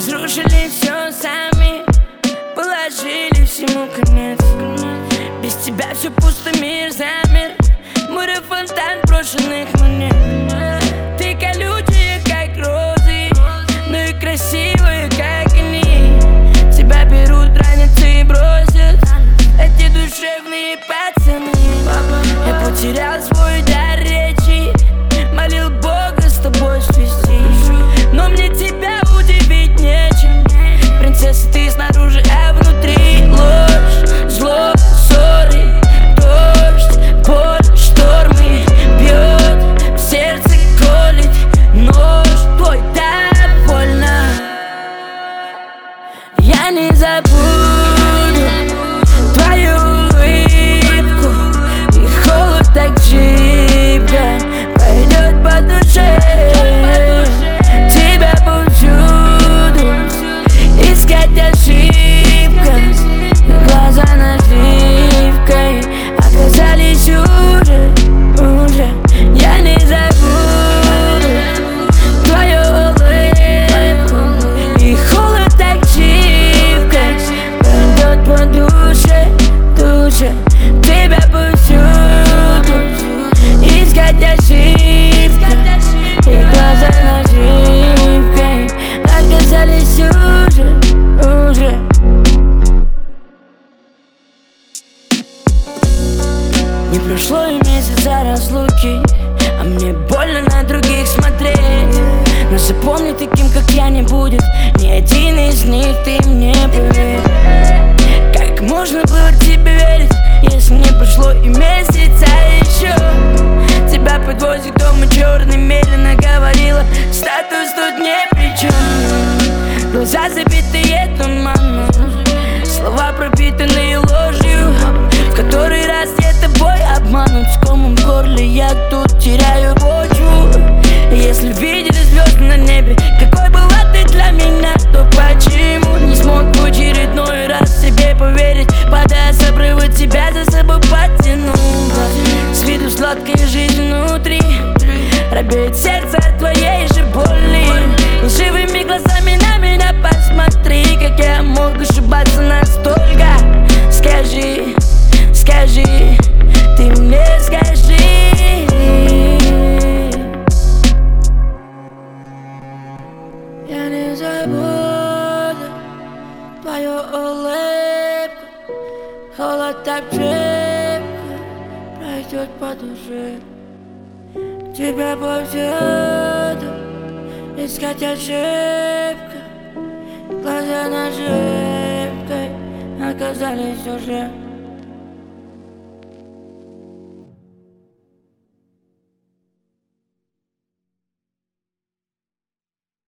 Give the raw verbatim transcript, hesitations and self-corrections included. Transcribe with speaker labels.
Speaker 1: разрушили все сами, положили всему конец. Без тебя все пусто, мир замер. Море фонтан брошенных монет. Ты колючая, как розы, но и красивая, как они. Тебя берут, ранят и бросят эти душевные пацаны. Я потерял свой дар речи, молил Бога с тобой свести, но мне тебя удивить нечем. Принцесса, ты снаружи, а внутри ложь, зло, ссоры, дождь, боль, штормы. Бьет в сердце, колет нож твой, так больно. Я не забуду твою улыбку, и холод так жидко пройдет по душе. Тебя повсюду искать ошибка, глаза наживкой оказались уже, уже. Я не забуду твою улыбку, и холод так живко пройдет по душе, душе. Тебя повсюду искать ошибка, и глаза наживкой оказались уже, уже. Не прошло и месяца разлуки, а мне больно на других смотреть. Но запомни, таким как я не будет ни один из них, ты мне поверь. Как можно было тебе верить, если не прошло и месяца еще? Тебя подвозит к дому черный, медленно говорила, статус тут не при чем. Глаза забитые туманом, слова пропитанные ложью, в который раз я тобой обманут. С комом в горле я тут теряю почву. И если видели звезды на небе, какой была ты для меня, то почему не смог в очередной раз себе поверить? Падая с обрыва, тебя за собой потянул. С виду сладкая жизнь внутри, робеет сердце от твоей же боли. Лживыми глазами на меня посмотри, как я мог ошибаться настолько. Скажи, скажи, ты мне скажи. Я не забуду твою улыбку, холод так крепко пройдет по душе. Тебя повсюду искать ошибка, глаза наживкой оказались уже.